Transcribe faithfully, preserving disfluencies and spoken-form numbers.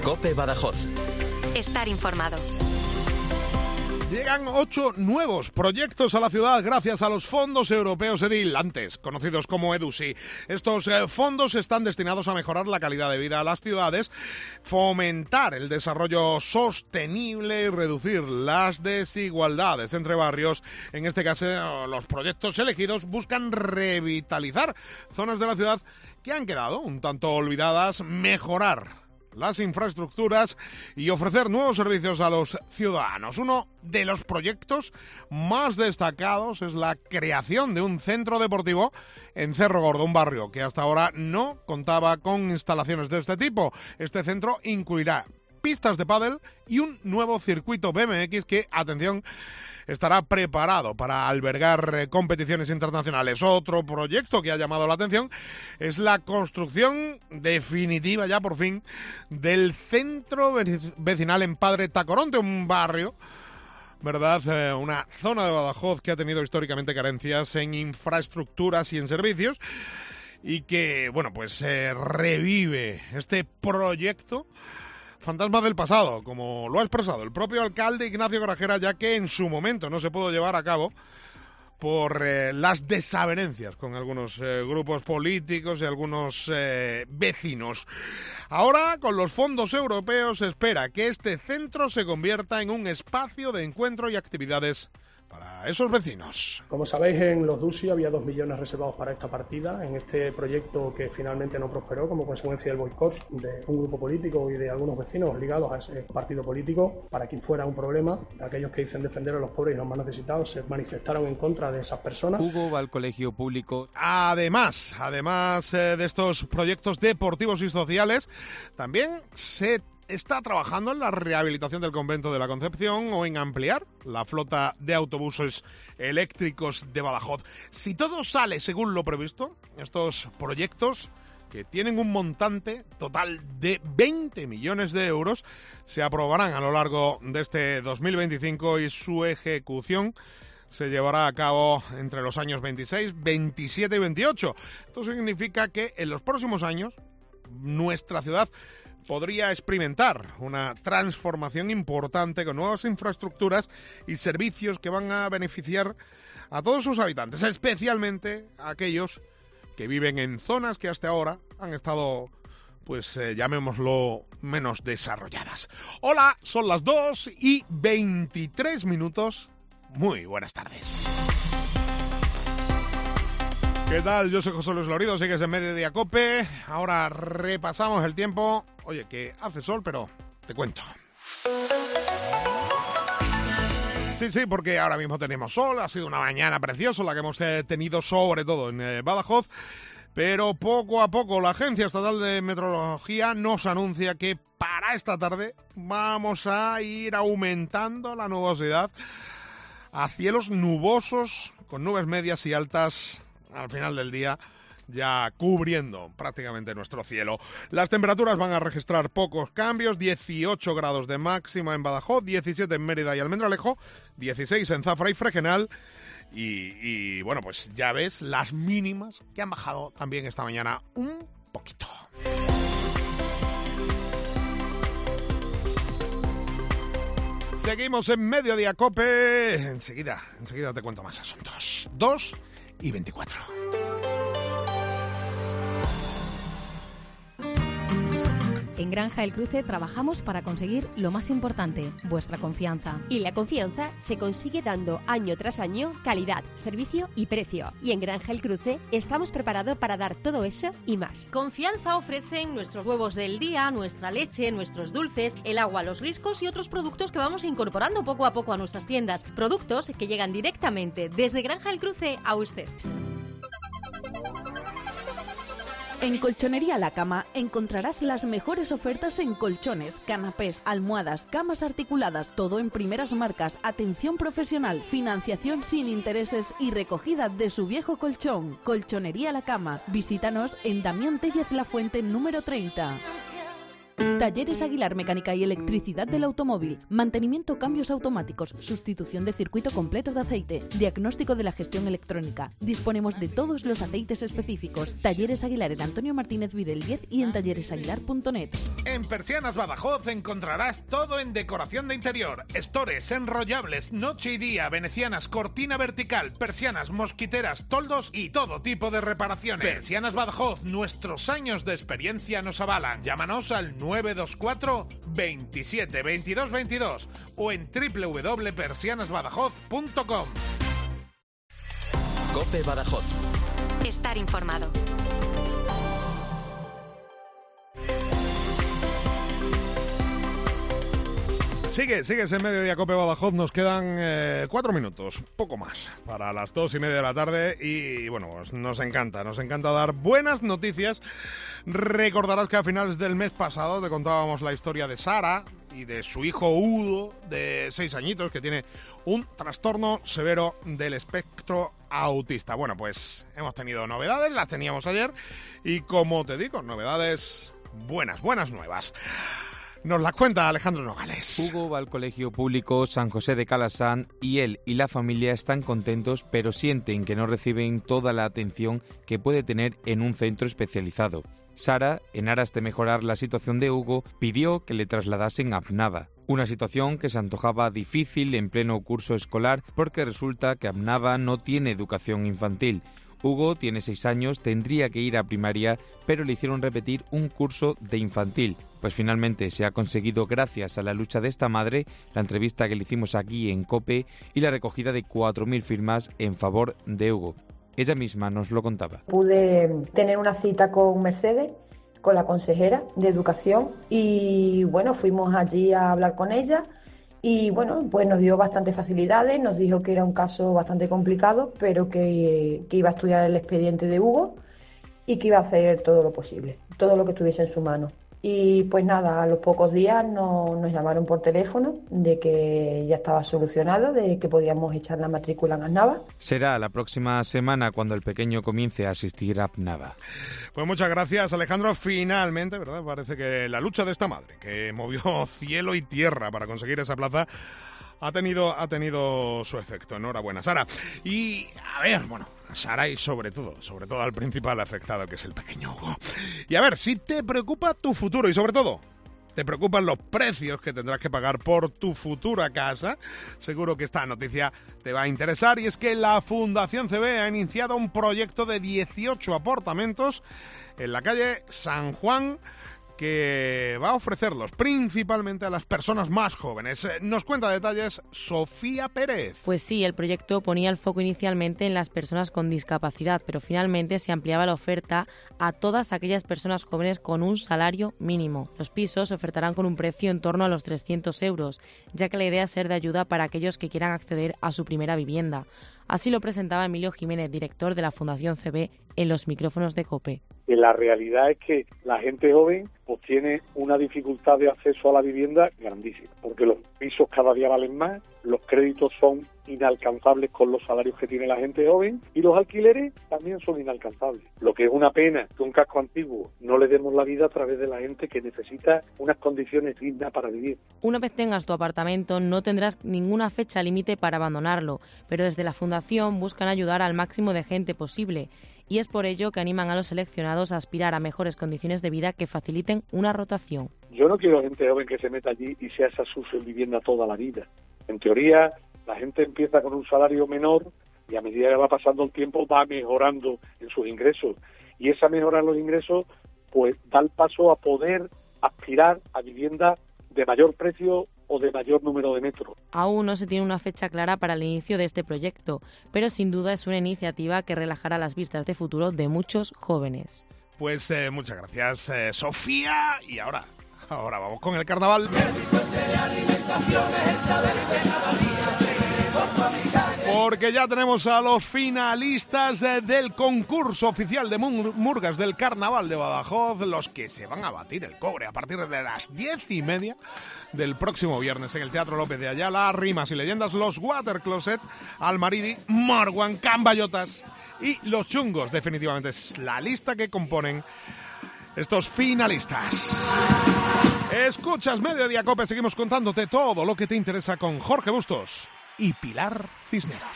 COPE Badajoz. Estar informado. Llegan ocho nuevos proyectos a la ciudad gracias a los fondos europeos EDIL, antes conocidos como EDUSI. Estos eh, fondos están destinados a mejorar la calidad de vida a las ciudades, fomentar el desarrollo sostenible y reducir las desigualdades entre barrios. En este caso, los proyectos elegidos buscan revitalizar zonas de la ciudad que han quedado un tanto olvidadas, mejorar las infraestructuras y ofrecer nuevos servicios a los ciudadanos. Uno de los proyectos más destacados es la creación de un centro deportivo en Cerro Gordo, un barrio que hasta ahora no contaba con instalaciones de este tipo. Este centro incluirá pistas de pádel y un nuevo circuito B M X que, atención, estará preparado para albergar eh, competiciones internacionales. Otro proyecto que ha llamado la atención es la construcción definitiva, ya por fin, del centro vecinal en Padre Tacoronte, un barrio, ¿verdad? Eh, una zona de Badajoz que ha tenido históricamente carencias en infraestructuras y en servicios y que, bueno, pues eh, revive este proyecto fantasma del pasado, como lo ha expresado el propio alcalde Ignacio Grajera, ya que en su momento no se pudo llevar a cabo por eh, las desavenencias con algunos eh, grupos políticos y algunos eh, vecinos. Ahora, con los fondos europeos, se espera que este centro se convierta en un espacio de encuentro y actividades para esos vecinos. Como sabéis, en los DUSI había dos millones reservados para esta partida, en este proyecto que finalmente no prosperó como consecuencia del boicot de un grupo político y de algunos vecinos ligados a ese partido político. Para quien fuera un problema, aquellos que dicen defender a los pobres y los más necesitados se manifestaron en contra de esas personas. Hugo va al colegio público. Además, además eh, de estos proyectos deportivos y sociales, también se está trabajando en la rehabilitación del convento de la Concepción o en ampliar la flota de autobuses eléctricos de Badajoz. Si todo sale según lo previsto, estos proyectos, que tienen un montante total de veinte millones de euros, se aprobarán a lo largo de este dos mil veinticinco y su ejecución se llevará a cabo entre los años veintiséis, veintisiete y veintiocho. Esto significa que en los próximos años nuestra ciudad podría experimentar una transformación importante con nuevas infraestructuras y servicios que van a beneficiar a todos sus habitantes, especialmente a aquellos que viven en zonas que hasta ahora han estado, pues eh, llamémoslo, menos desarrolladas. Hola, son las dos y veintitrés minutos. Muy buenas tardes. ¿Qué tal? Yo soy José Luis Lorido, sigues en Mediodía Cope. Ahora repasamos el tiempo. Oye, que hace sol, pero te cuento. Sí, sí, porque ahora mismo tenemos sol. Ha sido una mañana preciosa la que hemos tenido sobre todo en eh, Badajoz. Pero poco a poco la Agencia Estatal de Meteorología nos anuncia que para esta tarde vamos a ir aumentando la nubosidad a cielos nubosos con nubes medias y altas al final del día, ya cubriendo prácticamente nuestro cielo. Las temperaturas van a registrar pocos cambios, dieciocho grados de máxima en Badajoz, diecisiete en Mérida y Almendralejo, dieciséis en Zafra y Fregenal, y, y bueno, pues ya ves las mínimas que han bajado también esta mañana un poquito. Seguimos en Mediodía Cope. Enseguida, enseguida te cuento más asuntos. dos y veinticuatro. En Granja El Cruce trabajamos para conseguir lo más importante, vuestra confianza. Y la confianza se consigue dando año tras año calidad, servicio y precio. Y en Granja El Cruce estamos preparados para dar todo eso y más. Confianza ofrecen nuestros huevos del día, nuestra leche, nuestros dulces, el agua, los riscos y otros productos que vamos incorporando poco a poco a nuestras tiendas. Productos que llegan directamente desde Granja El Cruce a ustedes. En Colchonería La Cama encontrarás las mejores ofertas en colchones, canapés, almohadas, camas articuladas, todo en primeras marcas, atención profesional, financiación sin intereses y recogida de su viejo colchón. Colchonería La Cama. Visítanos en Damián Téllez La Fuente número treinta. Talleres Aguilar, mecánica y electricidad del automóvil, mantenimiento, cambios automáticos, sustitución de circuito completo de aceite, diagnóstico de la gestión electrónica. Disponemos de todos los aceites específicos. Talleres Aguilar en Antonio Martínez Virel diez y en talleres aguilar punto net. En Persianas Badajoz encontrarás todo en decoración de interior, estores, enrollables, noche y día, venecianas, cortina vertical, persianas, mosquiteras, toldos y todo tipo de reparaciones. Persianas Badajoz, nuestros años de experiencia nos avalan. Llámanos al nueve dos cuatro, veintisiete, veintidós, veintidós o en doble u doble u doble punto persianas badajoz punto com. COPE Badajoz. Estar informado. Sigue, sigues en Mediodía COPE Badajoz, nos quedan eh, cuatro minutos, poco más, para las dos y media de la tarde y bueno, pues nos encanta, nos encanta dar buenas noticias. Recordarás que a finales del mes pasado te contábamos la historia de Sara y de su hijo Udo, de seis añitos, que tiene un trastorno severo del espectro autista. Bueno, pues hemos tenido novedades, las teníamos ayer y como te digo, novedades buenas, buenas nuevas. Nos la cuenta Alejandro Nogales. Hugo va al colegio público San José de Calasán y él y la familia están contentos, pero sienten que no reciben toda la atención que puede tener en un centro especializado. Sara, en aras de mejorar la situación de Hugo, pidió que le trasladasen a Apnava. Una situación que se antojaba difícil en pleno curso escolar porque resulta que Apnava no tiene educación infantil. Hugo tiene seis años, tendría que ir a primaria, pero le hicieron repetir un curso de infantil. Pues finalmente se ha conseguido gracias a la lucha de esta madre, la entrevista que le hicimos aquí en COPE y la recogida de cuatro mil firmas en favor de Hugo. Ella misma nos lo contaba. Pude tener una cita con Mercedes, con la consejera de Educación, y bueno, fuimos allí a hablar con ella y bueno, pues nos dio bastantes facilidades, nos dijo que era un caso bastante complicado, pero que, que iba a estudiar el expediente de Hugo y que iba a hacer todo lo posible, todo lo que estuviese en su mano. Y pues nada, a los pocos días no, nos llamaron por teléfono de que ya estaba solucionado, de que podíamos echar la matrícula en Apnava. Será la próxima semana cuando el pequeño comience a asistir a Apnava. Pues muchas gracias, Alejandro. Finalmente, ¿verdad? Parece que la lucha de esta madre, que movió cielo y tierra para conseguir esa plaza, ha tenido, ha tenido su efecto. Enhorabuena, Sara. Y, a ver, bueno, Sara y sobre todo, sobre todo al principal afectado, que es el pequeño Hugo. Y a ver, si te preocupa tu futuro y sobre todo te preocupan los precios que tendrás que pagar por tu futura casa, seguro que esta noticia te va a interesar. Y es que la Fundación C B ha iniciado un proyecto de dieciocho apartamentos en la calle San Juan, que va a ofrecerlos principalmente a las personas más jóvenes. Nos cuenta detalles Sofía Pérez. Pues sí, el proyecto ponía el foco inicialmente en las personas con discapacidad, pero finalmente se ampliaba la oferta a todas aquellas personas jóvenes con un salario mínimo. Los pisos se ofertarán con un precio en torno a los trescientos euros, ya que la idea es ser de ayuda para aquellos que quieran acceder a su primera vivienda. Así lo presentaba Emilio Jiménez, director de la Fundación C B, en los micrófonos de COPE. La realidad es que la gente joven pues tiene una dificultad de acceso a la vivienda grandísima, porque los pisos cada día valen más, los créditos son inalcanzables con los salarios que tiene la gente joven y los alquileres también son inalcanzables. Lo que es una pena que un casco antiguo no le demos la vida a través de la gente que necesita unas condiciones dignas para vivir. Una vez tengas tu apartamento no tendrás ninguna fecha límite para abandonarlo, pero desde la Fundación buscan ayudar al máximo de gente posible. Y es por ello que animan a los seleccionados a aspirar a mejores condiciones de vida que faciliten una rotación. Yo no quiero gente joven que se meta allí y sea esa su vivienda toda la vida. En teoría, la gente empieza con un salario menor y a medida que va pasando el tiempo va mejorando en sus ingresos. Y esa mejora en los ingresos pues da el paso a poder aspirar a vivienda de mayor precio o de mayor número de metros. Aún no se tiene una fecha clara para el inicio de este proyecto, pero sin duda es una iniciativa que relajará las vistas de futuro de muchos jóvenes. Pues eh, muchas gracias, eh, Sofía. Y ahora, ahora vamos con el carnaval. Porque ya tenemos a los finalistas del concurso oficial de murgas del Carnaval de Badajoz, los que se van a batir el cobre a partir de las diez y media del próximo viernes en el Teatro López de Ayala. Rimas y leyendas, los Water Closet, Almaridi, Morguan, Cambayotas y los Chungos. Definitivamente es la lista que componen estos finalistas. Escuchas Mediodía Cope, seguimos contándote todo lo que te interesa con Jorge Bustos y Pilar Cisneros.